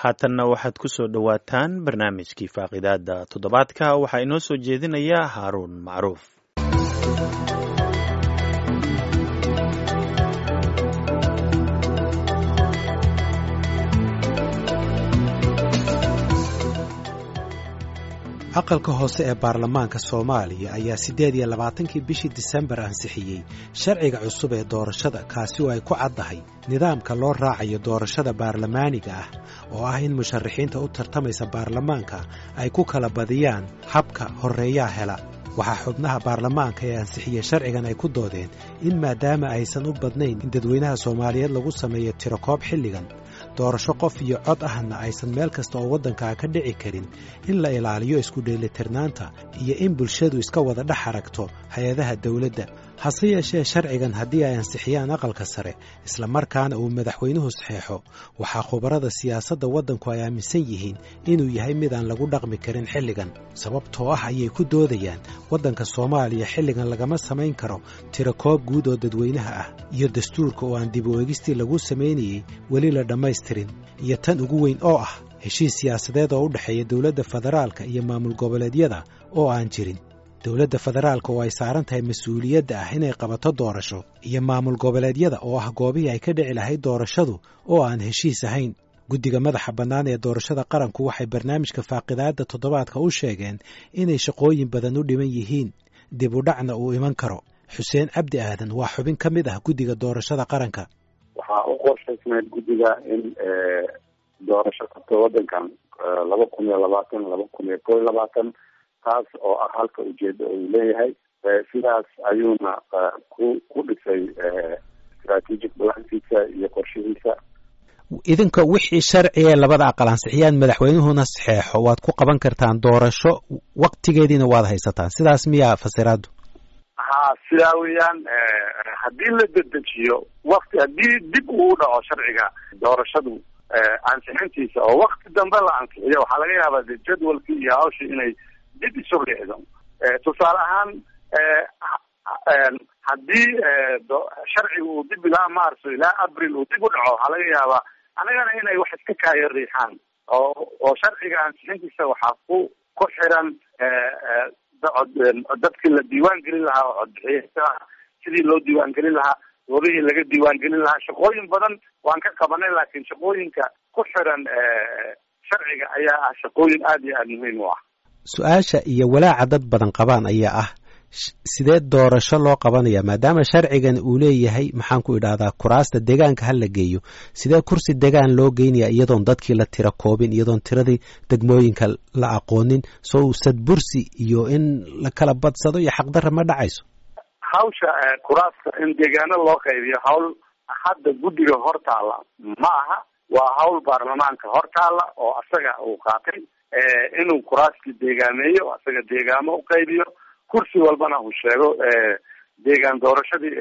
haatanna waxaad ku soo dhowaataan barnaamijkii faaqidaada toddobaadka waxaa inoo soo jeedinaya haaruun macruuf. aqalka hoose ee baarlamaanka Soomaaliya ayaa 28kii bishii Disembar ansixiyay sharciga cusub ee doorashada kaasi oo ay ku caddahay nidaamka loo raacayo doorashada baarlamaaniga ah oo ah in musharaxiinta u tartamaysa baarlamaanka ay ku kala badiyaan habka horeeyaa hela. waxaa xubnaha baarlamaanka ee ansixiyay sharcigan ay ku doodeen in maadaama aysan u badnayn in dadweynaha Soomaaliyeed lagu sameeyo tirakoob xilligan doorasho qof iyo cod ahna aysan meel kasta oo waddanka ka dhici karin in la ilaaliyo isku dheelitirnaanta iyo in bulshadu iska wada dhex aragto hay-adaha dawladda. hase yeeshee sharcigan haddii ay ansixiyaan aqalka sare isla markaana uu madaxweynuhu saxeexo waxaa khubarada siyaasadda waddanku ay aaminsan yihiin inuu yahay mid aan lagu dhaqmi karin xilligan sababtoo ah ayay ku doodayaan waddanka Soomaaliya xilligan lagama samayn karo tirakoob guud oo dadweynaha ah iyo dastuurka oo aan dib u eegistii lagu samaynayay weli la dhammaystirin iyo tan ugu weyn oo ah heshiis siyaasadeed oo u dhexeeya dowladda federaalka iyo maamul goboleedyada oo aan jirin. dowladda federaalka oo ay saaran tahay mas-uuliyadda ah inay qabato doorasho iyo maamul goboleedyada oo ah goobihii ay ka dhici lahayd doorashadu oo aan heshiis ahayn. guddiga madaxa bannaan ee doorashada qaranku waxay barnaamijka faaqidaada toddobaadka u sheegeen inay shaqooyin badan u dhiman yihiin dib u dhacna uu iman karo. xuseen cabdi aadan waa xubin ka mid ah guddiga doorashada qaranka. waxaa u qorshaysnayd guddiga in doorasho qabto waddankan 2020-2021 taas oo ah halka ujeeda uu leeyahay sidaas ayuuna ku dhisay strategic plankiisa iyo qorshihiisa. idinka wixii sharci ee labada aqal ansixiyaan madaxweynuhuna saxeexo waad ku qaban kartaan doorasho waqtigeediina waad haysataan sidaas miyaa fasiraadu? sidaa weeyaan haddii la dedejiyo waqti haddii dib uu dhaco sharciga doorashadu ansixintiisa oo waqti dambe la ansixiyo waxaa laga yaabaa de jadwalkii iyo hawshii inay dib isu riixdo. tusaale ahaan haddii sharciga uu dib ilaa Maarso ilaa Abril uu dib u dhaco waxaa laga yaabaa anagana inay wax iska kaayo riixaan oo sharciga ansixintiisa waxaa ku xiran dadkii la diiwaan gelin lahaa oo codbixiyaha sidii loo diiwaan gelin lahaa goobihii laga diiwaan gelin lahaa shaqooyin badan waan ka qabanay laakiin shaqooyinka ku xiran sharciga ayaa ah shaqooyin aad iyo aad muhiim u ah. su-aasha iyo walaaca dad badan qabaan ayaa ah sidee doorasho loo qabanaya maadaama sharcigan uu leeyahay maxaan ku idhaahdaa kuraasta deegaanka ha la geeyo sidee kursi deegaan loo geynaya iyadoon dadkii la tira koobin iyadoon tiradii degmooyinka la aqoonin soo sadbursi iyo in la kala badsado iyo xaqdarra ma dhacayso? hawsha kuraasta in deegaano loo qaybiyo hawl hadda guddiga hortaala ma aha, waa hawl baarlamaanka hortaala oo asaga uu qaatay inuu kuraaskii deegaameeyo asaga deegaamo u qaybiyo kursi walbana uu sheego deegaan doorashadii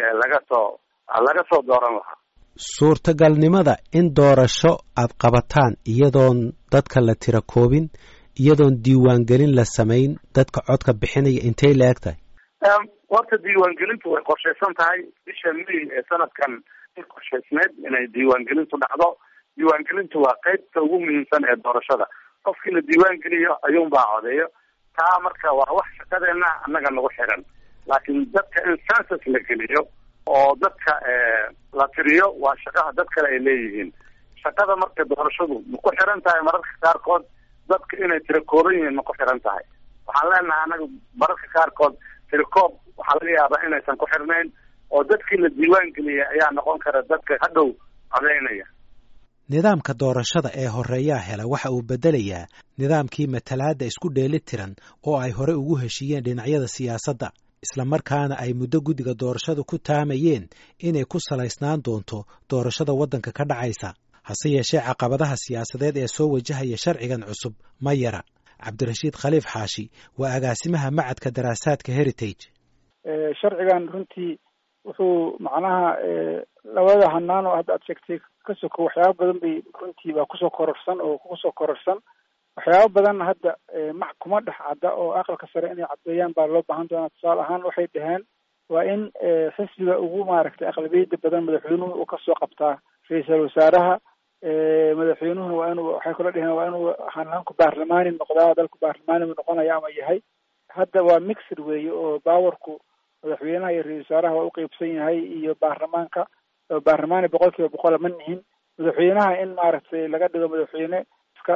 laga soo dooran lahaa. suurtagalnimada in doorasho aad qabataan iyadoon dadka la tira koobin iyadoon diiwaangelin la samayn dadka codka bixinaya intay la eg tahay? horta diiwaangelintu way qorshaysan tahay bisha May ee sanadkan qorshaysneed inay diiwaangelintu dhacdo. diiwaangelintu waa qaybta ugu muhiimsan ee doorashada. qofkii la diiwaangeliyo ayuunbaa codeeyo. taa marka waa wax shaqadeena annaga nagu xiran laakiin dadka in census la geliyo oo dadka la tiriyo waa shaqaha dad kale ay leeyihiin. shaqada marka doorashadu ma ku xiran tahay mararka qaarkood dadka inay tiro kooban yihiin ma ku xiran tahay. waxaan leenahay annaga mararka qaarkood tirokoob waxaa laga yaabaa inaysan ku xirnayn oo dadkii la diiwaan geliyay ayaa noqon kara dadka hadhow codeynaya. nidaamka doorashada ee horeeyaa hela waxa uu bedelayaa nidaamkii matalaadda isku dheelitiran oo ay hore ugu heshiiyeen dhinacyada siyaasadda isla markaana ay muddo guddiga doorashadu ku taamayeen inay ku salaysnaan doonto doorashada waddanka ka dhacaysa. hase yeeshee caqabadaha siyaasadeed ee soo wajahaya sharcigan cusub ma yara. cabdirashiid khaliif xaashi waa agaasimaha macadka daraasaadka heritage. sharcigan runtii wuxuu macnaha labada hanaan oo hadda aad sheegtay ka soko waxyaaba badan bay runtii baa kusoo kororsan waxyaaba badan hadda kuma dhex cadda oo aqalka sare inay caddeeyaan baa loo baahan doonaa. tusaale ahaan waxay dhaheen waa in xisbiga ugu maaragtay aqlabiyada badan madaxweynuhu uu kasoo qabtaa ra-iisul wasaaraha madaxweynuhuna waa inuu waxay kula dheheen waa inuu hanaanku baarlamaani noqdaa, dalku baarlamaani mu noqonaya ama yahay. hadda waa mixed weeye oo baawarku madaxweynaha iyo ra-iisul wasaaraha waa uqeybsan yahay iyo baarlamaanka. baarlamaani 100% ma nihin. madaxweynaha in maaragtay laga dhigo madaxweyne iska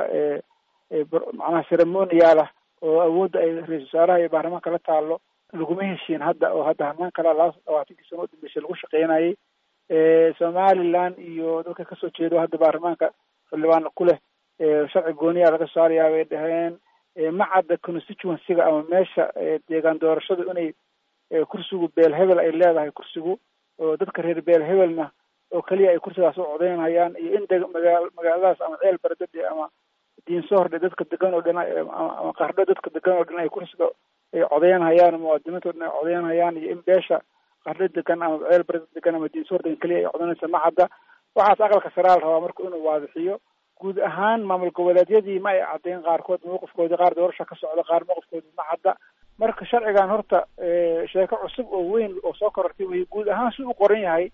macnaha ceremonial ah oo awoodda ay ra-iisul wasaaraha iyo baarlamaanka la taalo laguma heshiin hadda, oo hadda hanaan kala 20 sano u dambeysay lagu shaqeynayay. Somaliland iyo dadka kasoo jeedo hadda baarlamaanka xildhibaan ku leh sharci gooniya laga saarayaa bay dhaheen. macadda constituency-ga ama meesha deegaan doorashadu inay kursigu beel hebel ay leedahay kursigu, oo dadka reer beel hebelna oo keliya ay kursigaas u codeynayaan, iyo in magaaladaas ama ceel baradade ama diinsohordhe dadka degan oo dhan ama qardho dadka degan oo dhan ay kursiga ay codeynayaan, muwaadiniinta oo dhan ay codeynayaan, iyo in beesha qardho degan ama ceel barada degan ama diinsohordhe keliya ay codeynaysa macadda. waxaas aqalka sare la rabaa marka inuu waadixiyo. guud ahaan maamul goboleedyadii ma ay caddeyn qaarkood mawqifkoodii, qaar doorasha ka socda, qaar mawqifkoodii ma cadda. marka sharcigan horta sheeko cusub oo weyn oo soo korortay wey. guud ahaan si u qoran yahay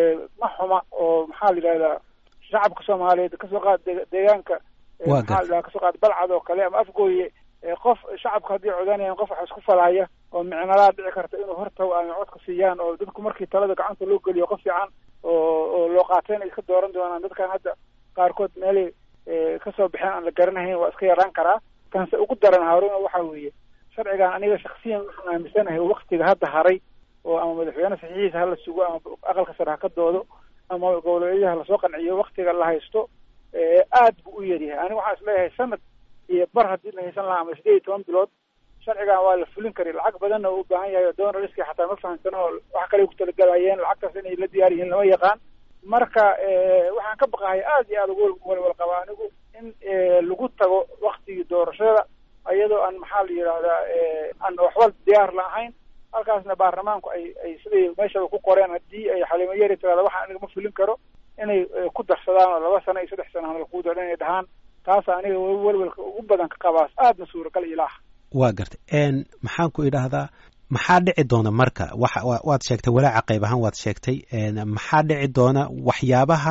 ma xuma, oo maxaa la yidhahdaa shacabka soomaaliyeed kasoo qaad deegaanka maxaa la yidhahdaa kasoo qaad balcad oo kale ama afgooye, qof shacabka haddii codanayaan qof wax isku falaya oo micnalaa dhici karta inuu hortaw ama codka siiyaan, oo dadku markii talada gacanta loo geliyo qof fiican oo loo qaateen ay iska dooran doonaan. dadkan hadda qaarkood meelay kasoo baxeen aan la garanahayn waa iska yaraan karaa. kanse ugu daran haaruna waxa weeye sharcigan aniga shaksiyan waxaan aaminsanahay waktiga hadda haray, oo ama madaxweyne saxiixiisa hala sugo ama aqalka sare ha ka doodo ama goboleedyada lasoo qanciyo, waktiga la haysto aad buu u yaryahay. aniga waxaan isleeyahay sanad iyo bar haddii la haysan lahaa ama 18 bilood sharcigan waa la fulin kari. lacag badanna uu u baahan yahay, doonariski xataa ma fahamsano oo wax kale ku talagalayeen, lacagtaas inay la diyaar yihiin lama yaqaan. marka waxaan ka baqahay aad iyo aad ugu walwal qaba anigu in lagu tago waktigii doorashada iyadoo aan maxaa la yidhahdaa aan waxba diyaar la ahayn. halkaasna baarlamaanku ay siday meeshaba ku qoreen haddii ay xalimo yari tirada waxa aniga ma fulin karo inay ku darsadaan oo 2 sano iyo 3 sano aan lagu dooran inay dhahaan. taas aniga walwalka ugu badan ka qabaas aadna suuragal ilaah. waa gartay maxaan ku idhaahdaa maxaa dhici doona marka waad sheegtay walaaca qayb ahaan waad sheegtay maxaa dhici doona waxyaabaha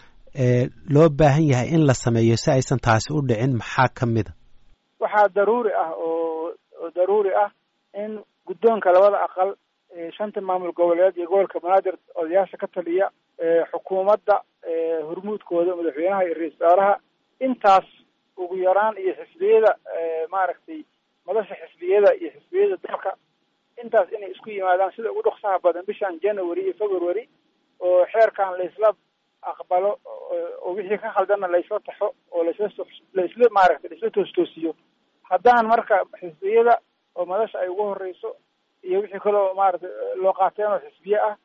loo baahan yahay in la sameeyo si aysan taasi u dhicin maxaa kamida? waxaa daruuri ah oo daruuri ah in guddoonka labada aqal 5 maamul goboleed iyo gobolka banaadir odayaasha ka taliya xukuumadda hormuudkooda madaxweynaha iyo ra-iisul wasaaraha intaas ugu yaraan iyo xisbiyada maaragtay madasha xisbiyada iyo xisbiyada dalka intaas inay isku yimaadaan sida ugu dhaqsaha badan bishan January iyo February oo xeerkan la isla aqbalo oo wixii ka khaldana la isla taxo oo la isla maaragtay la isla toosiyo. haddaan marka xisbiyada oo madasha ay ugu horeyso iyo wixii kale oo maaragtay loo qaateen oo xisbiye ah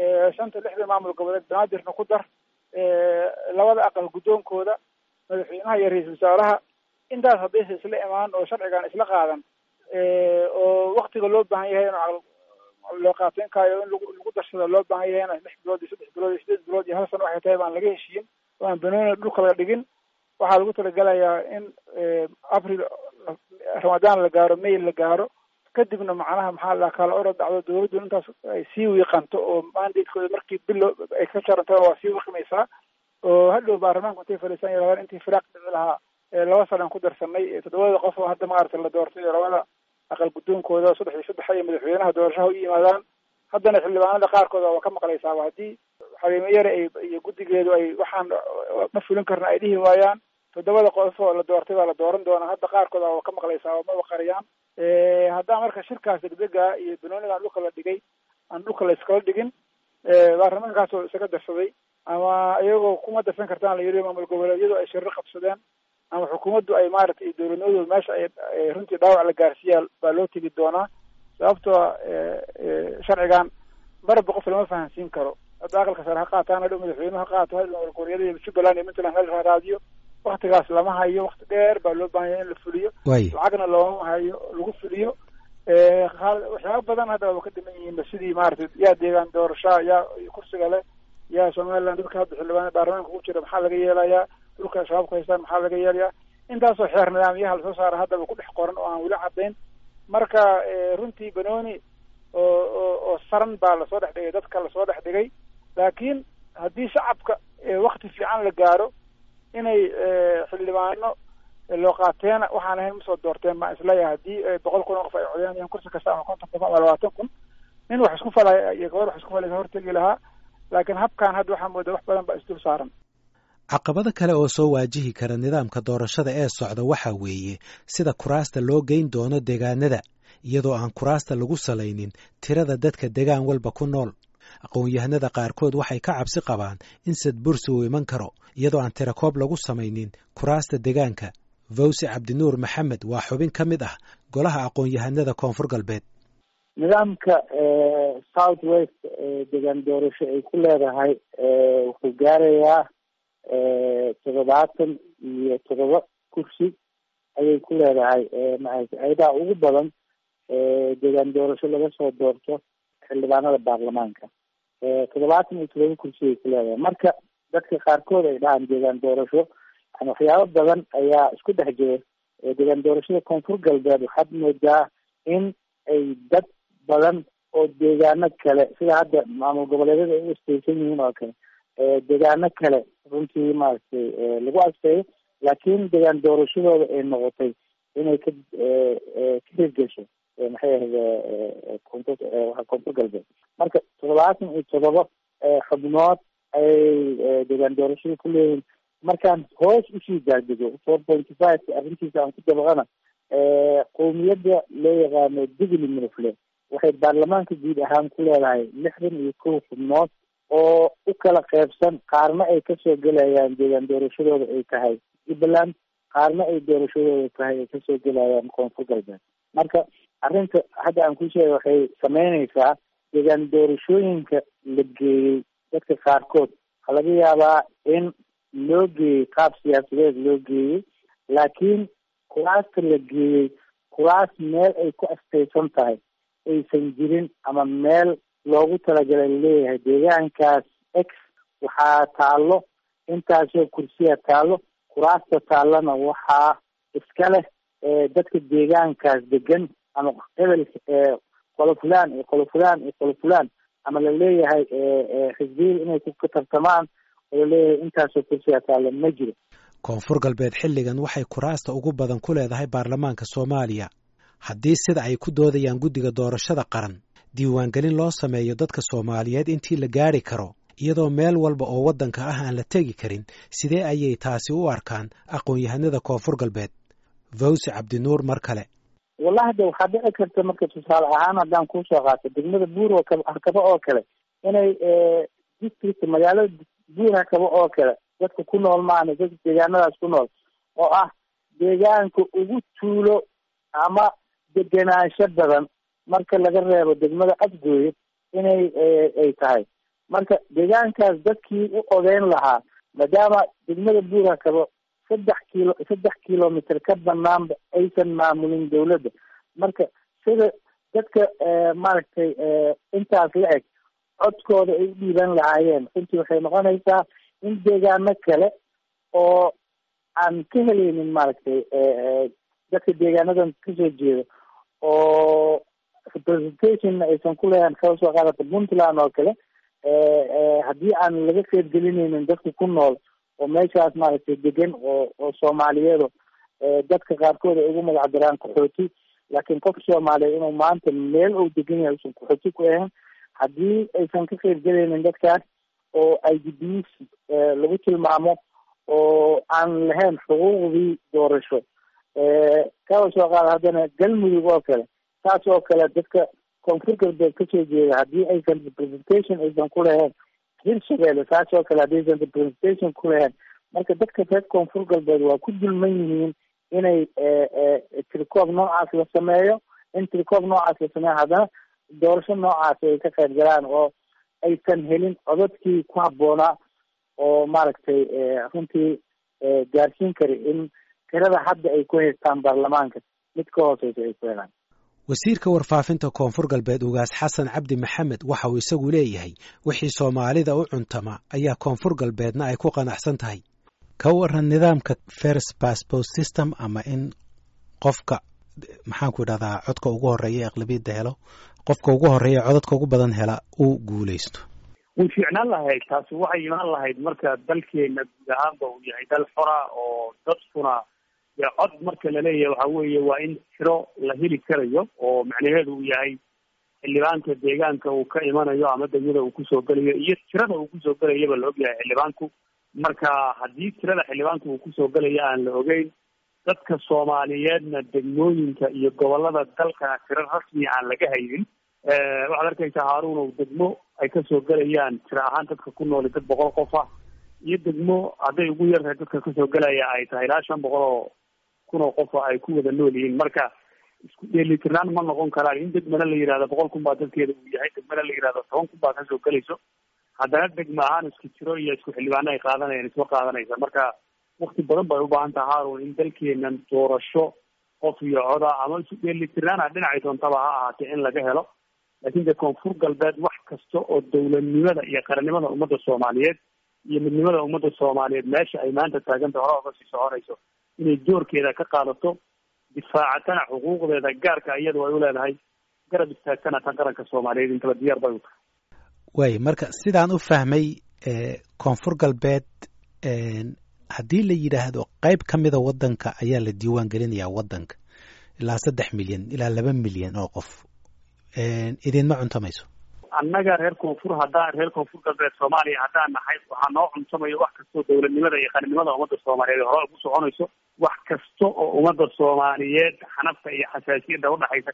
5-6 maamul goboleed banaadirna ku dar labada aqal guddoonkooda madaxweynaha iyo ra-iisul wasaaraha intaas haddii isla imaan oo sharcigan isla qaadan oo waktiga loo baahan yahay in loo qaateen kaayo in lagu darsado loo baahan yahay in 6 bilood iyo 3 bilood iyo 8 bilood iyo hal sano waxay tahay baan laga heshiin oo aan banooni dhulka laga dhigin. waxaa lagu talagalayaa in April Ramadaan la gaaro, May la gaaro, kadibna macnaha maxaa la kala orod dhacdo dawladdu intaas ay sii wiiqanto oo mandatekooda markii bilo ay ka jaranto waa sii wiiqmaysaa oo hadhow baarlamaanku intay fadhiisan yaraan intii firaaq dhici lahaa 2 sano ku darsanay 7 qof oo hadda maaragtay la doortay labada aqal guddoonkooda 3 iyo madaxweynaha doorashaha u yimaadaan. haddana xildhibaanada qaarkood waa ka maqlaysaa haddii xalimo yare iyo guddigeedu ay waxaan ma fulin karna ay dhihi waayaan 7 qof oo la doortay waa la dooran doonaa. hadda qaarkood waa ka maqlaysaa ma qariyaan. haddaan marka shirkaas degdega iyo banoonigan dhulka la dhigay aan dhulka la iskala dhigin baarlamaankaas oo isaga darsaday ama iyagoo kuma darsan kartaan la yiri maamul goboleedyadu ay shirro qabsadeen ama xukuumaddu ay maaragtay dowladnimadu meesha ay runtii dhaawac la gaarsiiyaa baa loo tegi doonaa. sababtoo sharcigan marba qof lama fahansiin karo. hadda aqalka sare ha qaataan hadhow madaxweynuhu ha qaato hadhow goboleedyada iyo Jubbaland iyo Puntland hal raadiyo waktigaas lama hayo. wakti dheer baa loo baahan yahay in la fuliyo, lacagna looma hayo lagu fuliyo. waxyaaba badan hadda waa ka dhiman yihiin sidii maaragtay yaa deegaan doorashaa yaa kursiga leh yaa Somaliland dadka hadda xildhibaanada baarlamaanka ku jira maxaa laga yeelayaa, dhulka shabaabka haystaan maxaa laga yeelayaa. intaasoo xeer nidaamyaha lasoo saara haddaba ku dhex qoran oo aan weli caddayn. marka runtii banooni oo saran baa lasoo dhex dhigay, dadka lasoo dhex dhigay. laakiin haddii shacabka wakti fiican la gaaro inay xildhibaano loo qaateena waxaan ahayn masoo doorteen baan isleeyahay haddii 100 kun oo qof ay codeynayaan kursi kasta ama 50 kun ama 20 kun nin wax isku falaya iyo gabar wax isku falaya hortegi lahaa laakiin habkan hadda waxaa moodaa wax badan baa isdul saaran. caqabado kale oo soo waajihi kara nidaamka doorashada ee socda waxaa weeye sida kuraasta loo geyn doono deegaanada iyadoo aan kuraasta lagu salaynin tirada dadka degaan walba ku nool. aqoon-yahanada qaarkood waxay ka cabsi qabaan in sadbursi uu iman karo iyadoo aan tirakoob lagu samaynin kuraasta deegaanka. Fawzi Cabdinuur Maxamed waa xubin ka mid ah golaha aqoon-yahanada Koonfur Galbeed. nidaamka South West deegaan doorasho ay ku leedahay wuxuu gaarayaa 77 kursi ayay ku leedahay ayada ugu badan deegaan doorasho laga soo doorto xildhibaanada baarlamaanka 77 kursi ay ku leedahay. marka dadka qaarkood ay dhahaan deegaan doorasho waxyaabo badan ayaa isku dhex jira. deegaan doorashada Koonfur Galbeed waxaad moodaa in ay dad badan oo deegaano kale sida hadda maamul goboleedyada ay u istaysan yihiin oo kale deegaano kale runtii maaragtay lagu asteeyo laakiin deegaan doorashadooda ay noqotay inay ka hirgasho maxay ahayd Koonfur Galbeed. marka 77 xubnood ay deegaan doorashada ku leeyihiin markaan hoos usii daadego 4.5 arrintiisa aan ku dabaqana qowmiyadda loo yaqaano Digli Mirifle waxay baarlamaanka guud ahaan ku leedahay 61 xubnood oo u kala qaybsan qaarna ay kasoo gelayaan deegaan doorashadooda ay tahay Jubbaland qaarna ay doorashadooda tahay ay kasoo gelayaan Koonfur Galbeed. marka arrinta hadda aan ku sheegay waxay sameynaysaa deegaan doorashooyinka la geeyey dadka qaarkood waxaa laga yaabaa in loo geeyey qaab siyaasadeed loo geeyey laakiin kuraasta la geeyey kuraas meel ay ku astaysan tahay aysan jirin ama meel loogu talagalay leeyahay deegaankaas x waxaa taalo intaasoo kursiya taalo kuraasta taalana waxaa iska leh dadka deegaankaas degan ama hebel qolo fulaan iyo qolo fulaan iyo qolo fulaan ama la leeyahay xisbiil inay ku tartamaan oo la leeyahay intaasoo kursiya taalo ma jiro. Koonfur Galbeed xilligan waxay kuraasta ugu badan ku leedahay baarlamaanka Soomaaliya. haddii sida ay ku doodayaan guddiga doorashada qaran diiwaangelin loo sameeyo dadka Soomaaliyeed intii la gaari karo iyadoo meel walba oo waddanka ah aan la tegi karin sidee ayay taasi u arkaan aqoon-yahanada Koonfur Galbeed? Fawzi Cabdinuur mar kale. wallahi waxaa dhici karta marka tusaale ahaan haddaan kusoo qaato degmada Buur oo Hakaba oo kale inay district magaalada Buur Hakaba oo kale dadka ku nool maana dadka deegaanadaas ku nool oo ah deegaanka ugu tuulo ama degenaansho badan marka laga reebo degmada Afgooye inay ay tahay. marka deegaankaas dadkii u odeyn lahaa maadaama degmada Buur Hakaba 3 kilomitir ka banaanba aysan maamulin dawladda. marka sida dadka maaragtay intaas la eg codkooda ay u dhiiban lahaayeen runtii waxay noqonaysaa in deegaano kale oo aan ka helaynin maaragtay dadka deegaanadan kasoo jeeda oo representationna aysan ku leeyahan kala soo qaadata Puntland oo kale haddii aan laga qaybgelinaynin dadka ku nool oo meeshaas maaragtay degan oo Soomaaliyeed dadka qaarkood ay ugu magac daraan qaxooti laakiin qof Soomaaliyeed inuu maanta meel uu degan yahay uusan qaxooti ku ahayn haddii aysan ka qaybgelaynin dadkaas oo IDPs lagu tilmaamo oo aan lahayn xuquuqdii doorasho kala soo qaada haddana Galmudug oo kale taas oo kale dadka Koonfur Galbeed kasoo jeeda haddii aysan representation aysan ku lahayn Hirshabelle taas oo kale haddii aysan representation ku lahayn marka dadka reer Koonfur Galbeed waa ku dulman yihiin inay tirikoob noocaas la sameeyo in tirikoob noocaas la sameeyo haddana doorasho noocaas ay ka qayb galaan oo aysan helin codadkii ku habboonaa oo maaragtay runtii gaarsiin kara in tirada hadda ay ku haystaan baarlamaanka mid ka hooseysa ay ku helaan. wasiirka warfaafinta Koonfur Galbeed Ugaas Xasan Cabdi Maxamed waxa uu isagu leeyahay wixii Soomaalida u cuntama ayaa Koonfur Galbeedna ay ku qanacsan tahay. ka waran nidaamka first past post system ama in qofka maxaan ku idhahdaa codka ugu horeeya aqlabiyadda helo qofka ugu horeeya codadka ugu badan hela uu guuleysto. way fiicnaan lahayd. taasi waxay imaan lahayd marka dalkeena guud ahaanba uu yahay dal xora oo dadkuna dee cod marka laleeyahay waxa weeye waa in tiro la heli karayo oo macnaheedu uu yahay xildhibaanka deegaanka uu ka imanayo ama degmada uu kusoo gelayo iyo tirada uu kusoo gelayaba la ogyahay xildhibaanku. marka haddii tirada xildhibaanka uu kusoo gelaya aan la ogeyn, dadka soomaaliyeedna degmooyinka iyo gobolada dalkana tiro rasmi aan laga haynin, waxaad arkaysaa haaruunow degmo ay kasoo gelayaan tiro ahaan dadka ku nooli dad 100 qof ah, iyo degmo hadday ugu yartahay dadka kasoo gelaya ay tahay ilaa 500 kun oo qof ay ku wada nool yihiin. marka isku dheelitirnaan ma noqon karaan in degmana la yidhahdo 100 kun baa dadkeeda uu yahay, degmana la yidhahdo 10 kun baa kasoo gelayso, haddana degma ahaan isku tiro iyo isku xildhibaano ay qaadanayaan isma qaadanaysa. marka wakti badan bay u baahan taha haaruun in dalkeenan doorasho qof iyo coda ama isu dheelitirnaana dhinacay doontaba ha ahaatee in laga helo. laakiin dee koonfur galbeed wax kasta oo dowladnimada iyo qarannimada ummadda soomaaliyeed iyo midnimada ummadda soomaaliyeed meesha ay maanta taaganta hore oga sii soconayso inay doorkeeda ka qaadato, difaacatana xuquuqdeeda gaarka iyadu ay u leedahay, garab istaagtana tan qaranka soomaaliyeed intaba diyaar bay u tahay. waay marka sidaan u fahmay koonfur galbeed haddii la yidhaahdo qayb ka mida waddanka ayaa la diiwaan gelinayaa waddanka ilaa 3 milyan ilaa 2 milyan oo qof idinma cuntamayso? annaga reer koonfur galbeed Soomaaliya haddaan nahay waxaa noo cuntamayo wax kastoo dowladnimada iyo qarannimada ummadda Soomaaliyeed hore ugu soconayso, wax kasta oo ummadda Soomaaliyeed xanafta iyo xasaasiyadda udhaxaysa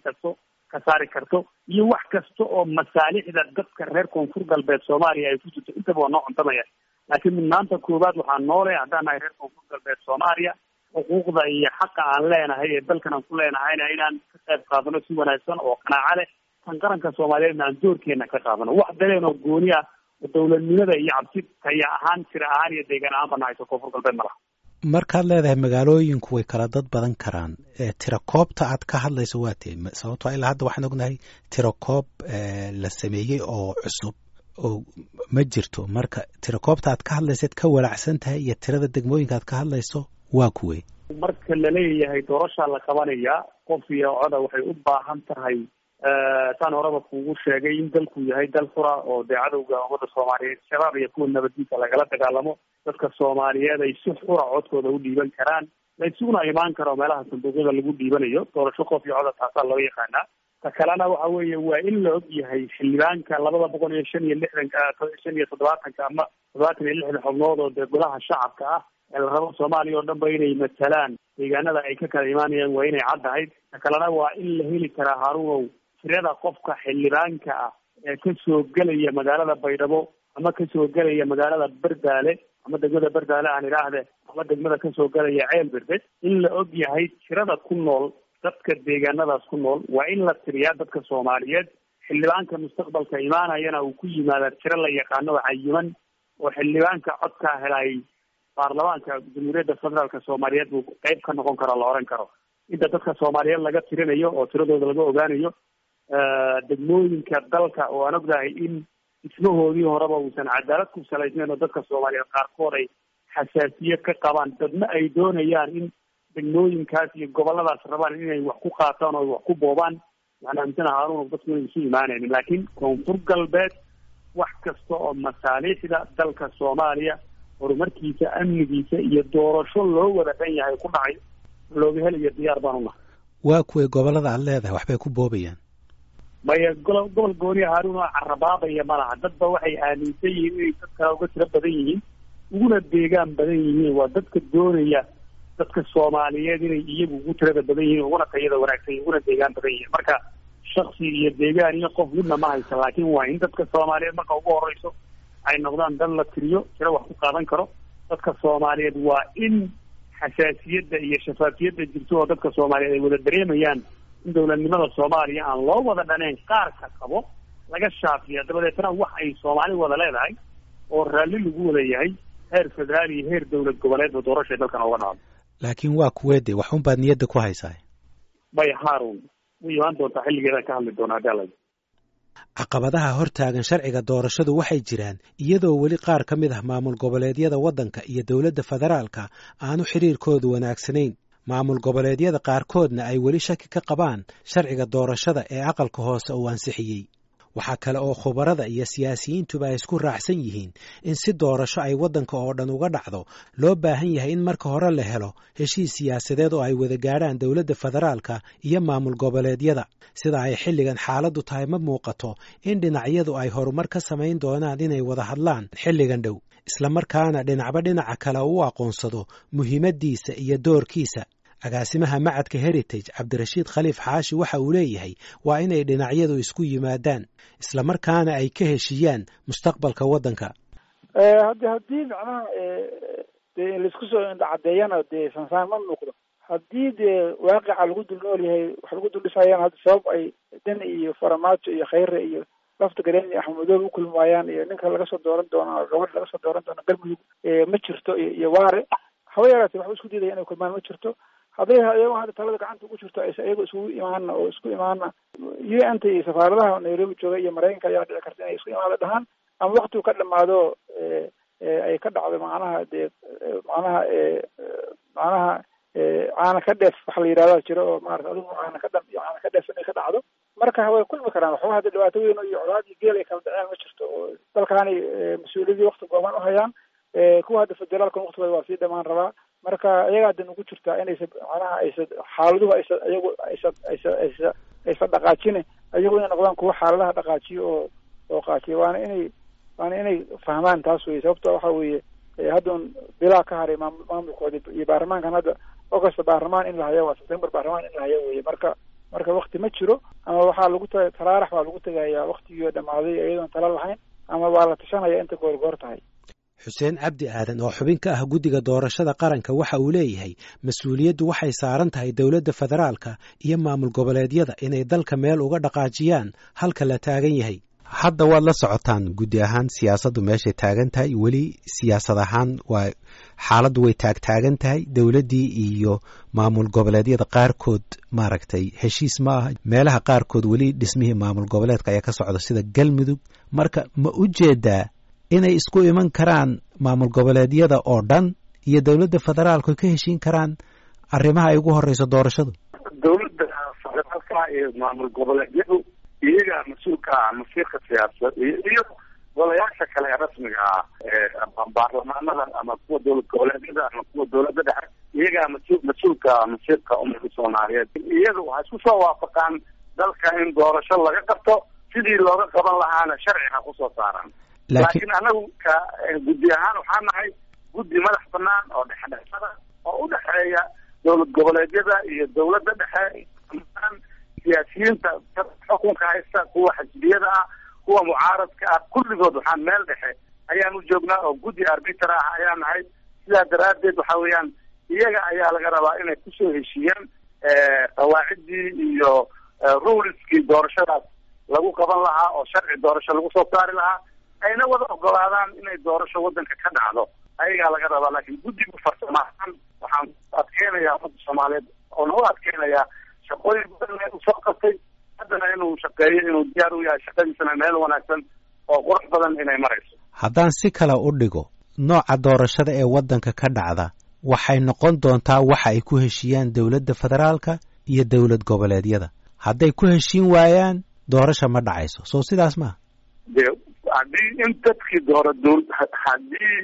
ka saari karto iyo wax kasta oo masaalixda dadka reer koonfur galbeed Soomaaliya ay ku jirto intaba waa noo cuntamaya. laakiin midnaanta koowaad waxaa noole haddaan nahay reer koonfur galbeed Soomaaliya xuquuqda iyo xaqa aan leenahay ee dalkan aan ku leenahayna inaan ka qayb qaadano si wanaagsan oo qanaaco leh, tan qaranka Soomaaliyeedna aan doorkeena ka qaadano. wax dareen oo gooni ah oo dowladnimada iyo cabsi taya ahaan tira ahaan iyo deegaan ahaan ba nahayso koonfur galbeed malaha. markaad leedahay magaalooyinku way kala dad badan karaan, tiro koobta aad ka hadlayso waa tee sababtoo ilaa hadda waxaan ognahay tiro koob la sameeyey oo cusub oo ma jirto. marka tiro koobta aad ka hadlaysaad ka walaacsan tahay iyo tirada degmooyinka aad ka hadlayso waa kuwey? marka laleeyahay doorashaa la qabanayaa qof iyo coda waxay u baahan tahay taan horeba kuugu sheegay in dalku yahay dal fura oo dee cadowga ummadda Soomaaliyeed shabaab iyo kuwa nabadiisa lagala dagaalamo, dadka Soomaaliyeed ay si xura codkooda u dhiiban karaan, la isuguna imaan karo meelaha sanduuqyada lagu dhiibanayo. doorasho qof iyo coda taasaa loo yaqaanaa. ta kalena waxa weeye waa in la og yahay xildhibaanka 255 ama 76 xubnood oo dee golaha shacabka ah ee la rabo Soomaaliya oo dhan ba inay matalaan deegaanada ay ka kala imaanayaan waa inay caddahay. ta kalena waa in la heli karaa haaruunow tirada qofka xildhibaanka ah ee kasoo gelaya magaalada Baydhabo ama kasoo gelaya magaalada Bardaale ama degmada Bardaale aan idhaahde ama degmada kasoo gelaya Ceelberde, in la og yahay tirada ku nool dadka deegaanadaas ku nool. waa in la tiriyaa dadka Soomaaliyeed. xildhibaanka mustaqbalka imaanayana uu ku yimaada tiro la yaqaano oo cayiman oo xildhibaanka codkaa helay baarlamaanka jamhuuriyadda federaalka Soomaaliyeed buu qayb ka noqon karo la oran karo. inta dadka Soomaaliyeed laga tirinayo oo tiradooda laga ogaanayo degmooyinka dalka oo aan ognahay in ismahoodii horeba uusan cadaalad ku salaysnayn oo dadka Soomaaliyeed qaarkood ay xasaasiyad ka qabaan, dadna ay doonayaan in degmooyinkaas iyo goboladaas rabaan inay wax ku qaataan oo wax ku boobaan. waxaan aaminsanahay haaruun dadku inay isu imaanaynin. laakiin koonfur galbeed wax kasta oo masaalixda dalka Soomaaliya horumarkiisa, amnigiisa iyo doorasho loo wada dhan yahay ku dhacay looga helayo diyaar baan unahay. waa kuway gobolada aad leedahay waxbay ku boobayaan? maya gobol gooniya haaruun oo carabaabaya malaha. dadba waxay aaminsan yihiin inay dadka uga tiro badan yihiin uguna deegaan badan yihiin. waa dadka doonaya dadka Soomaaliyeed inay iyagu ugu tirada badan yihiin, uguna tayada wanaagsan yihiin, uguna deegaan badan yihiin. marka shaksi iyo deegaan iyo qof midna ma haysa, laakiin waa in dadka Soomaaliyeed marka ugu horeyso ay noqdaan dad la tiriyo tiro wax ku qaadan karo. dadka Soomaaliyeed waa in xasaasiyadda iyo shafaafiyadda jirto oo dadka Soomaaliyeed ay wada dareemayaan in dowladnimada Soomaaliya aan loo wada dhaneyn qaarka qabo laga shaafiya, dabadeetna wax ay Soomaali wada leedahay oo raalli lagu wada yahay heer federaal iyo heer dowlad goboleed oo doorasho dalkan uga dhacdo. laakiin waa kuweede wax un baad niyadda ku haysaa? bay haaruun way imaan doontaa xilligeeda ka hadli doonaa dalay. caqabadaha hortaagan sharciga doorashadu waxay jiraan iyadoo weli qaar ka mid ah maamul goboleedyada waddanka iyo dowladda federaalka aanu xiriirkoodu wanaagsanayn. maamul goboleedyada qaarkoodna ay weli shaki ka qabaan sharciga doorashada ee aqalka hoose uu ansixiyey. waxaa kale oo khubarada iyo siyaasiyiintuba ay isku raacsan yihiin in si doorasho ay waddanka oo dhan uga dhacdo loo baahan yahay in marka hore la helo heshiis siyaasadeed oo ay wada gaadhaan dowladda federaalka iyo maamul goboleedyada sida ay xilligan xaaladdu tahay ma muuqato in dhinacyadu ay horumar ka samayn doonaan inay wada hadlaan xilligan dhow islamarkaana dhinacba dhinaca kale u aqoonsado muhiimaddiisa iyo doorkiisa agaasimaha macadka heritage cabdirashiid khaliif xaashi waxa uu leeyahay waa inay dhinacyadu isku yimaadaan islamarkaana ay ka heshiiyaan mustaqbalka waddanka haddii macnaha dee laisku soo indhacadeeyana dee sansaan ma muuqdo haddii dee waaqica lagu dul nool yahay wax lagu dul dhisayaan hadda sabab ay dan iyo faramaajo iyo khayre iyo lafta galeen iyo axmedoobe u kulmaayaan iyo ninka laga soo dooran doono gabadha laga soo dooran doono galmudug ma jirto iyo waare haba yaraatee waxba isku diidaya inay kulmaan ma jirto hadday iyagoo hadda talada gacanta ugu jirto iyago isugu imaana oo isku imaana UN-ta iyo safaaradaha Nairobi jooga iyo Mareykanka ayaa dhici karta inay isku imaado dhahaan ama waqtigu ka dhamaado ay ka dhacdo macnaha dee macnaha caana ka dheef waxa la yidhahdaa jiro oo maarata adigu caana ka dham iyo caana ka dheef inay ka dhacdo marka way kulmi karaan waxba hadda dhibaato weyn iyo colaad iyo geel ay kala dhaceen ma jirto oo dalkaani mas-uuliyadii waqti gooban u hayaan kuwa hadda federaalka waqtigooda waa sii dhamaan rabaa marka iyagaa dan ugu jirtaa inaysa macnaha xaaladuhu aysa dhaqaajine ayagu inay noqdaan kuwa xaaladaha dhaqaajiyo oo qaatiyo waana inay fahmaan taas weye sababta waxa weeye haddaun bilaa ka haray maamulkooda iyo baarlamaankan hadda augusta baarlamaan in la hayo waa september baarlamaan in la hayo weye marka wakti ma jiro ama waxaa lagu taraarax baa lagu tegayaa waktigii dhamaaday iyadoon tala lahayn ama waa la tashanaya inta goorgoor tahay xuseen cabdi aadan oo xubin ka ah guddiga doorashada qaranka waxa uu leeyahay mas-uuliyaddu waxay saaran tahay dowladda federaalka iyo maamul goboleedyada inay dalka meel uga dhaqaajiyaan halka la taagan yahay hadda waad la socotaan guddi ahaan siyaasaddu meeshay taagan tahay weli siyaasad ahaan waa xaaladdu way taagtaagan tahay dowladdii iyo maamul goboleedyada qaarkood maaragtay heshiis ma aha meelaha qaarkood weli dhismihii maamul goboleedka ayaa ka socda sida galmudug marka ma u jeedaa inay isku iman karaan maamul goboleedyada oo dhan iyo dowladda federaalku ka heshiin karaan arrimaha ay ugu horeyso doorashadu dowladda federaalka iyo maamul goboleedyadu iyagaa mas-uulka ah masiirka siyaasad iyo golayaasha kale ee rasmiga ah baarlamaanada ama kuwa dowlad goboleedyada ama kuwa dowladda dhexe iyagaa mas-uulka masiirka ummadda soomaaliyeed iyadu waxay isku soo waafaqaan dalka in doorasho laga qabto sidii looga qaban lahaana sharciga kusoo saaran laakiin anagu ka guddi ahaan waxaa nahay guddi madax banaan oo dhexdhexada oo u dhexeeya dowlad goboleedyada iyo dowladda dhexe siyaasiyiinta xukunka haysta kuwa xisbiyada ah kuwa mucaaradka ah kulligood waxaan meel dhexe ayaan u joognaa oo guddi arbiter ah ayaa nahay sidaa daraaddeed waxa weeyaan iyaga ayaa laga rabaa inay kusoo heshiiyaan qawaaciddii iyo ruleskii doorashadaas lagu qaban lahaa oo sharci doorasho lagu soo saari lahaa ayna wada ogolaadaan inay doorasho waddanka ka dhacdo ayagaa laga rabaa laakiin guddigu farsamahaan waxaan adkeynayaa ummadda soomaaliyeed oo nagu adkeynayaa shaqooyin badan u soo qabtay haddana inuu shaqeeyo inuu diyaar u yahay shaqadiisana meel wanaagsan oo qurux badan inay marayso haddaan si kale u dhigo nooca doorashada ee waddanka ka dhacda waxay noqon doontaa waxa ay ku heshiiyaan dowladda federaalka iyo dowlad goboleedyada hadday ku heshiin waayaan doorasha ma dhacayso soo sidaas maaha haddii in dadkii haddii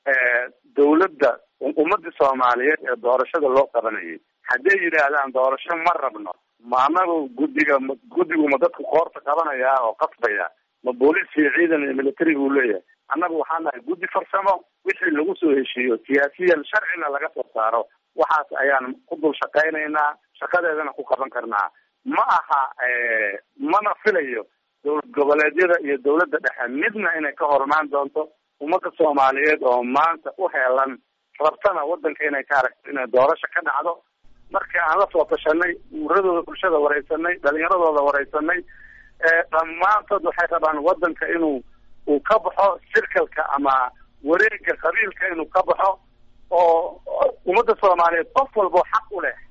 dowladda ummadda soomaaliyeed ee doorashada loo qabanayay hadday yidhaahdaan doorasho ma rabno ma anagu guddigu ma dadku koorta qabanayaa oo qasbaya ma booliis iyo ciidan iyo militariga uu leeyahay annagu waxaa nahay guddi farsamo wixii lagu soo heshiiyo siyaasiyan sharcina laga soo saaro waxaas ayaan ku dul shaqaynaynaa shaqadeedana ku qaban karnaa ma aha mana filayo dowlad goboleedyada iyo dowladda dhexe midna inay ka hormaan doonto ummadda soomaaliyeed oo maanta u heelan rabtana waddanka inay ka aragto inay doorasho ka dhacdo markii aan la soo tashanay umuuradooda bulshada wareysanay dhalinyaradooda wareysanay dhammaantood waxay rabaan waddanka uu ka baxo sirkalka ama wareega qabiilka inuu ka baxo oo ummadda soomaaliyeed qof walbo xaq u leh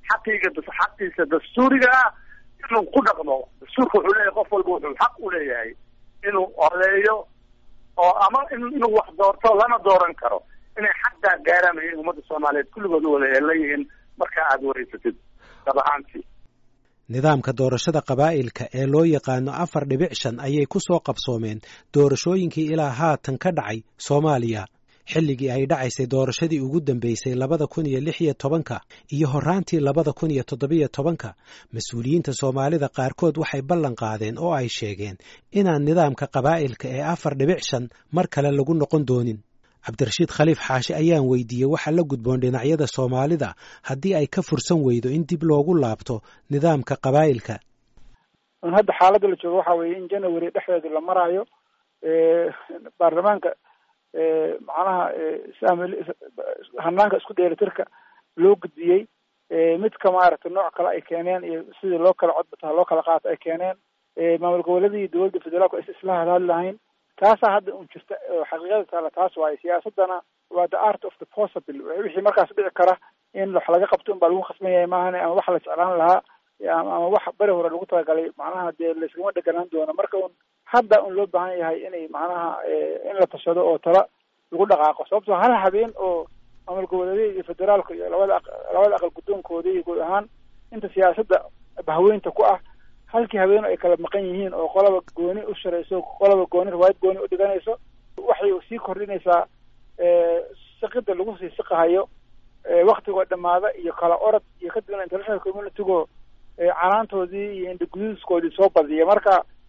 xaqiisa dastuuriga ah inuu ku dhaqmo dastuurka wuxuu leeyahay qof walba wuxuu xaq u leeyahay inuu odeeyo oo ama inuu wax doorto lana dooran karo inay xaqaa gaaraan ayay ummadda soomaaliyeed kulligood u wada heelan yihiin marka aada wareysatid dab ahaantii nidaamka doorashada qabaa'ilka ee loo yaqaano 4.5 ayay ku soo qabsoomeen doorashooyinkii ilaa haatan ka dhacay Soomaaliya xilligii ay dhacaysay doorashadii ugu dambeysay 2016 iyo horaantii 2017 mas'uuliyiinta Soomaalida qaarkood waxay ballan qaadeen oo ay sheegeen inaan nidaamka qabaa'ilka ee 4.5 mar kale lagu noqon doonin Cabdirashiid Khaliif Xaashi ayaan weydiiyey waxa la gudboon dhinacyada Soomaalida haddii ay ka fursan weydo in dib loogu laabto nidaamka qabaa'ilka. hadda xaaladda la joogo waxa weeye in January dhexdeeda la marayo baarlamaanka macnaha hanaanka isku dheelitirka loo gudbiyey mid ka maaragtay nooc kale ay keeneen iyo sidii loo kala codbata loo kala qaato ay keeneen maamul goboleedii dowladda federaalku ay isla hadal lahayn taasaa hadda un jirta xaqiiqada taala taas waaye siyaasadana waa the art of the possible wixii markaas dhici kara in wax laga qabto un baa lagu khasban yahay maahane ama wax la jeclaan lahaa ama wax beri hore lagu talagalay macnaha dee layskuma dheganaan doono marka un hadda un loo baahan yahay inay macnaha in la tashado oo tala lagu dhaqaaqo sababtoo hal habeen oo maamul goboleedyada iyo federaalka iyo labada aqal guddoonkooda iyo guud ahaan inta siyaasadda bahweynta ku ah halkii habeen ay kala maqan yihiin oo qolaba gooni u sharayso qolaba gooni riwaayad gooni u dhiganayso waxay sii kordhinaysaa shaqada lagu sii shaqahayo waktigoo dhamaada iyo kala orod iyo kadibna international communitygo canaantoodii iyo indhaguduuskoodii soo badiya marka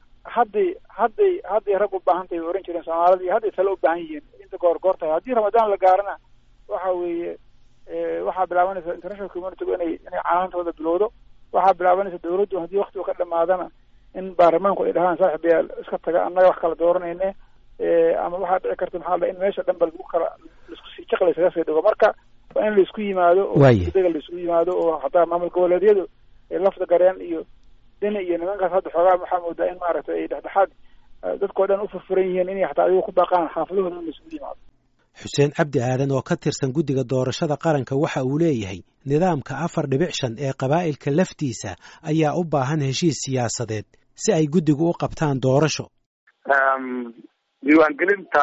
hadday rag u baahan tahay oran jireen Soomaalida iyo hadday talo u baahan yihiin inta goor tahay haddii Ramadaan la gaarana waxa weeye waxaa bilaabanaysa international community inay canaantooda bilowdo waxaa bilaabanaysa dawladdu haddii waqtigu ka dhamaadana in baarlamaanku ay dhahaan saaxiibayaal iska taga annaga wax kala dooranayne ama waxaa dhici karta maxaa la in meesha dhan ba laisku sii jaqla isaga sii dhigo marka waa in laisku yimaado oo dega laisku yimaado oo hataa maamul goboleedyadu lafta gareen iyo dina iyo nimankaas hadda xoogaa waxaa moodaa in maaragtay ay dhexdhexaad dadkoo dhan u furfuran yihiin inay xataa adigu ku baaqaan xaafadahooda in laisku yimaado xuseen cabdi aadan oo ka tirsan guddiga doorashada qaranka waxa uu leeyahay nidaamka 4.5 ee qabaa'ilka laftiisa ayaa u baahan heshiis siyaasadeed si ay guddigu u qabtaan doorasho diiwaangelinta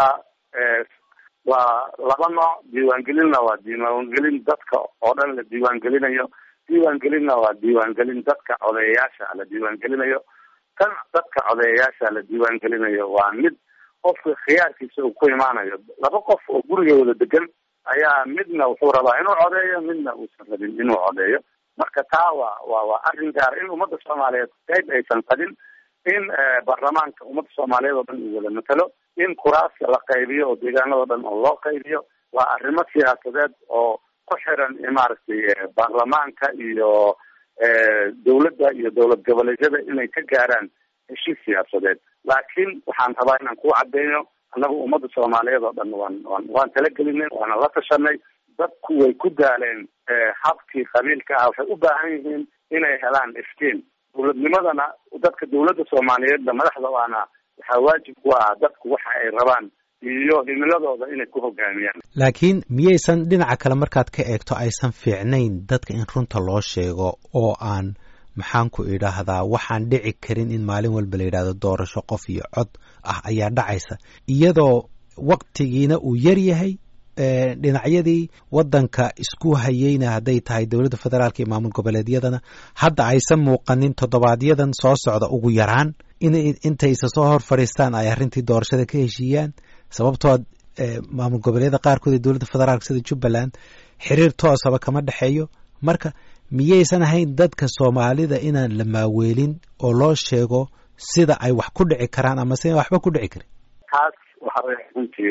waa laba nooc diiwaangelinna waa diiwaangelin dadka oo dhan la diiwaangelinayo diiwaangelinna waa diiwaangelin dadka codeeyayaasha la diiwaangelinayo kan dadka codeeyayaasha la diiwaangelinayo waa mid qofka khiyaarkiisa uu ku imaanayo laba qof oo gurigooda degan ayaa midna wuxuu rabaa inuu codeeyo midna uusan rabin inuu codeeyo marka taa waa arrin gaar in ummadda Soomaaliyeed qayb aysan qadin in baarlamaanka ummadda Soomaaliyeed oo dhan uu wada matalo in kuraasta la qaybiyo oo deegaanada dhan oo loo qaybiyo waa arrimo siyaasadeed oo ku xiran maaragtay baarlamaanka iyo dawladda iyo dowlad goboleedyada inay ka gaaraan heshiis siyaasadeed laakiin waxaan rabaa inaan ku caddeeyo annagu ummadda Soomaaliyeed oo dhan waan talagelinay waana la tashanay dadku way ku daaleen habkii qabiilka ah waxay u baahan yihiin inay helaan iftiin dowladnimadana dadka dowladda Soomaaliyeedna madaxda waana waxaa waajib ku ah dadku waxa ay rabaan iyo himiladooda inay ku hogaamiyaan laakiin miyaysan dhinaca kale markaad ka eegto aysan fiicnayn dadka in runta loo sheego oo aan maxaan ku idhaahdaa waxaan dhici karin in maalin walba la yidhaahdo doorasho qof iyo cod ah ayaa dhacaysa iyadoo waqtigiina uu yar yahay dhinacyadii waddanka isku hayeyna hadday tahay dowladda federaalka iyo maamul goboleedyadana hadda aysan muuqanin toddobaadyaddan soo socda ugu yaraan intaysa soo hor fadhiistaan ay arrintii doorashada ka heshiiyaan sababtoo maamul goboleedyada qaarkood ee dowladda federaalka sida Jubbaland xiriir toosaba kama dhexeeyo marka miyaysan ahayn dadka Soomaalida inaan la maaweelin oo loo sheego sida ay wax ku dhici karaan ama sida waxba ku dhici karin taas waxa runtii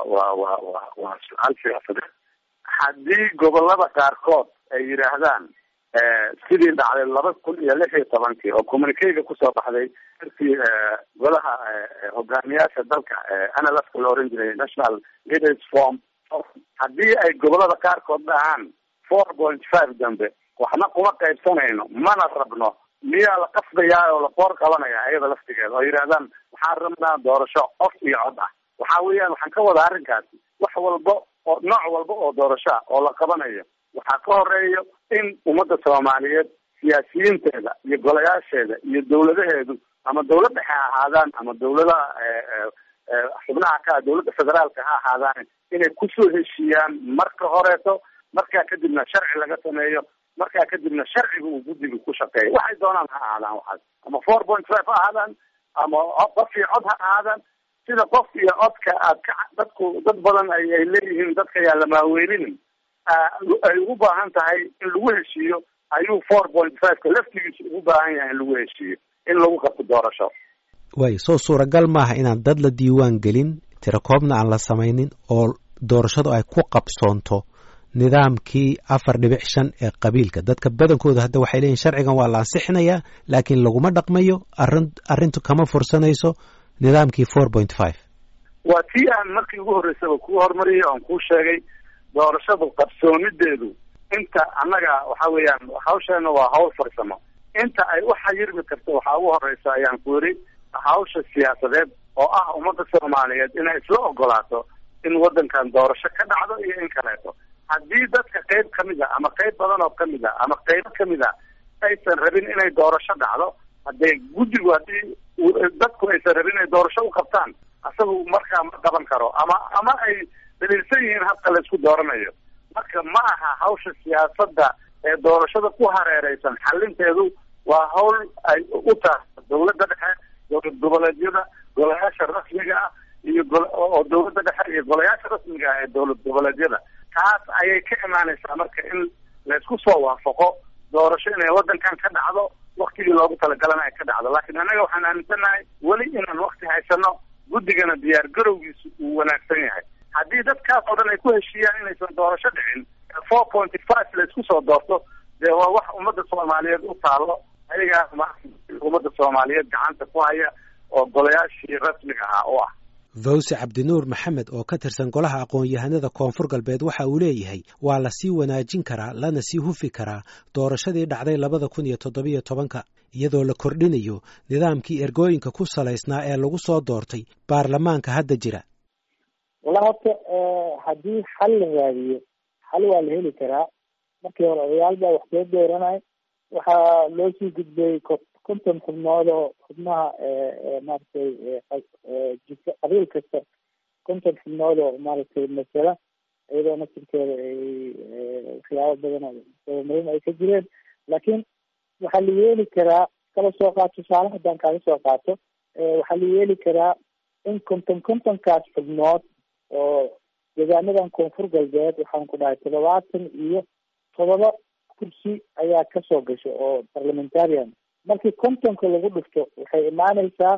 waa su'aal siyaasadeed haddii gobolada qaarkood ay yidhaahdaan sidii dhacday 2016 oo communiquega kusoo baxday markii golaha hogaamiyaasha dalka NLFka la oran jiray National Leaders Forum haddii ay gobolada qaarkood dhahaan 4.5 dambe waxna kuma qaybsanayno mana rabno miyaa la qasbayaa oo la qoor qabanaya ayada laftigeeda oo yidhaahdaan waxaan rabnaa doorasho qof iyo cod ah waxa weeyaan waxaan ka wada arrinkaasi wax walba oo nooc walba oo doorasho oo la qabanayo waxaa ka horeeyo in ummadda Soomaaliyeed siyaasiyiinteeda iyo golayaasheeda iyo dawladaheedu ama dawlad dhexe ha ahaadaan ama dawladaha xubnaha ka dawladda federaalka ha ahaadaan inay kusoo heshiiyaan marka horeeto markaa kadibna sharci laga sameeyo markaa kadibna sharciga uu guddiga ku shaqeeya waxay doonaan ha ahaadaan waxaas ama 4.5 ha ahaadaan ama qof iyo cod ha ahaadaan sida qof iyo codka aad ka dad badan ay leeyihiin dadka yaa la maaweelinin ay ugu baahan tahay in lagu heshiiyo ayuu 4.5 laftigiisa ugu baahan yahay in lagu heshiiyo in lagu qabto doorasho waayo soo suuragal maaha inaan dad la diiwaan gelin tirakoobna aan la samaynin oo doorashadu ay ku qabsoonto nidaamkii 4.5 ee qabiilka dadka badankooda hadda waxay leeyihin sharcigan waa la ansixinayaa laakiin laguma dhaqmayo arrintu kama fursanayso nidaamkii 4.5 waa tii aan markii ugu horreysaba kuu hormariyay oon kuu sheegay doorashadu qabsoomideedu inta annaga waxa weeyaan hawsheena waa hawl farsamo inta ay u xayirmi karto waxaa ugu horeysa ayaan ku yidhi hawsha siyaasadeed oo ah ummadda soomaaliyeed inay isla ogolaato in waddankan doorasho ka dhacdo iyo in kaleeto haddii dadka qayb ka mid a ama qayb badan oo kamid a ama qaybo kamid a aysan rabin inay doorasho dhacdo haddee guddigu haddii dadku aysan rabin inay doorasho u qabtaan asagu markaa ma qaban karo ama ay daliilsan yihiin habka la isku dooranayo marka ma aha hawsha siyaasadda ee doorashada ku hareereysan xalinteedu waa hawl ay u tahay dawladda dhexe dowlad goboleedyada golayaasha rasmiga ah iyo oo dawladda dhexe iyo golayaasha rasmiga ah ee dowlad goboleedyada taas ayay ka imaanaysaa marka in laysku soo waafaqo doorasho inay waddankan ka dhacdo waktigii loogu talagalana ay ka dhacdo laakiin annaga waxaan aaminsanahay weli inaan wakti haysano guddigana diyaar garowgiisu uu wanaagsan yahay haddii dadkaas oo dhan ay ku heshiiyaan inaysan doorasho dhicin 4.5 laysku soo doorto dee waa wax ummadda soomaaliyeed u taalo ayagaa ummadda soomaaliyeed gacanta ku haya oo golayaashii rasmiga ahaa u ah fawse cabdinuur maxamed oo ka tirsan golaha aqoon-yahanada koonfur galbeed waxa uu leeyahay waa la sii wanaajin karaa lana sii hufi karaa doorashadii dhacday 2017 iyadoo la kordhinayo nidaamkii ergooyinka ku salaysnaa ee lagu soo doortay baarlamaanka hadda jira wala horta haddii xal la raadiyo xal waa la heli karaa markii hore odayaal baa wax soo dooranay waxaa loo sii gudbay konton xubnood oo xubnaha maaragtay qabiil kasta konton xubnood oo maaragtay masala iyadoo nasirkeeda ay waxyaabo badan oo dabamarin ay ka jireen laakiin waxaa la yeeli karaa kala soo qaato tusaale haddaan kaaga soo qaato waxaa la yeeli karaa in kontonkaas xubnood oo deegaanadan koonfur galbeed waxaan ku dhahay 77 kursi ayaa kasoo gashay oo parliamentarian markii kontonka lagu dhufto waxay imaanaysaa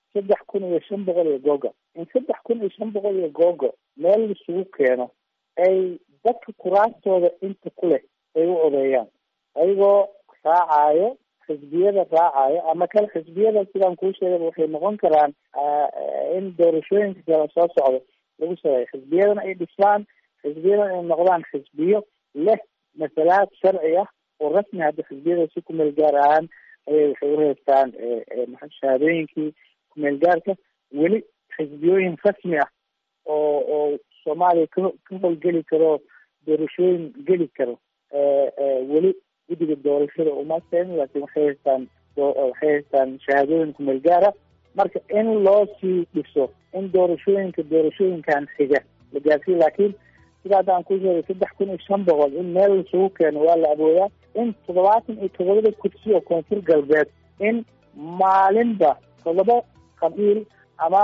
3,500 iyo googo in 3,500 iyo googo meel isugu keeno ay dadka kuraastooda inta ku leh ay u odeeyaan ayagoo raacayo xisbiyada raacayo ama kale xisbiyada sidaan kuu sheegay waxay noqon karaan in doorashooyinka kala soo socdo lagu sameeyo xisbiyadana ay dhisaan xisbiyadana ay noqdaan xisbiyo leh masalaad sharci ah oo rasmi hadda xisbiyada si kumeel gaar ahaan ayay waxay u reebtaan shahaadooyinkii kumeel gaarka weli xisbiyooyin rasmi ah oo soomaaliya ka howlgeli karo doorashooyin geli karo weli guddiga doorashada uma keenin laakiin waxay haystaan shahaadooyin kumeel gaara marka in loo sii dhiso in doorashooyinkan xiga la gaarsiiyo laakiin sida hadda aan ku sheegay 3,500 in meel isugu keeno waa la awoodaa in 77 kursi oo koonfur galbeed in maalinba 7 qabiil ama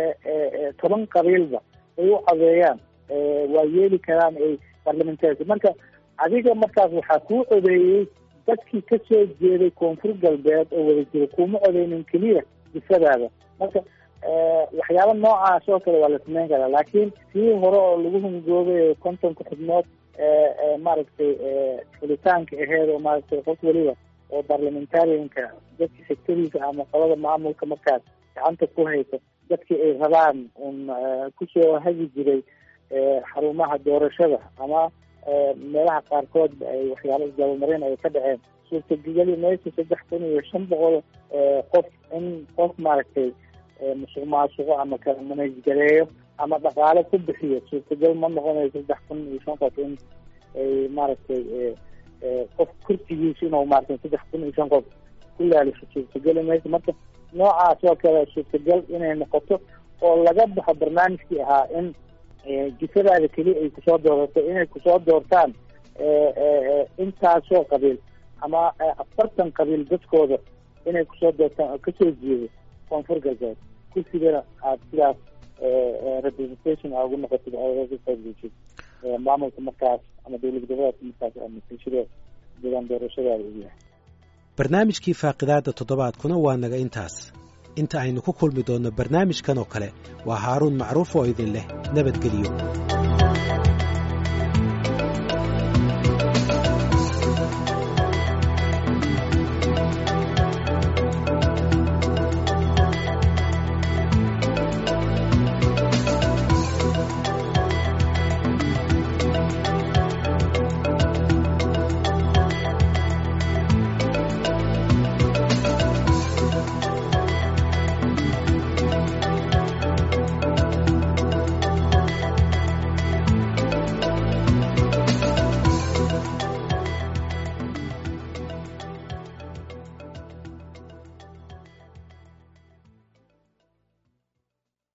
10 qabiilba ay u codeeyaan waa yeeli karaan ay parliamentary marka adiga markaas waxaa kuu codeeyey dadkii ka soo jeeday koonfur galbeed oo wada jira kuma codeynin keliya difadaada marka waxyaaba noocaas oo kale waa la sameyn karaa laakiin sii hore oo lagu hungoobay kontonka xubnood maaragtay xulitaanka aheyd oo maaragtay qof weliba oo parliamentarianka dadka xigtadiisa ama qolada maamulka markaas gacanta ku haysa dadkii ay rabaan un kusoo hagi jiray xarumaha doorashada ama meelaha qaarkood ay waxyaaba isdabamarin ay ka dhaceen suurtageli meesha 3,500 qof in qof maaragtay musuq maasuqo ama kala manajgareeyo ama dhaqaale ku bixiyo suurtagal ma noqonayso 3,500 qof in ay maaragtay qof kursigiisa inuu maaragtay 3,500 qof ku laalisho suurtagali mayso marka noocaas oo kale suurtagal inay noqoto oo laga baxo barnaamijkii ahaa in jifadaada keliya ay kusoo doorato inay kusoo doortaan intaasoo qabiil ama 40 qabiil dadkooda inay kusoo doortaan oo kasoo jeedo koonfur galbeed kursigana aad sidaas representation aa ugu noqotid oogaqaybgeshid maamulka markaas ama dowlad goboleedka markaas ama deegaan doorashadaada u yahay. barnaamijkii faaqidaada toddobaadkuna waa naga intaas. inta aynu ku kulmi doonno barnaamijkan oo kale waa haaruun macruuf oo idin leh nabadgelyo.